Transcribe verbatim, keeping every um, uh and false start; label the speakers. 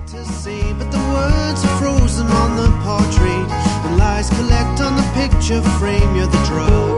Speaker 1: to say, but the words are frozen on the portrait. The lies collect on the picture frame. You're the drug.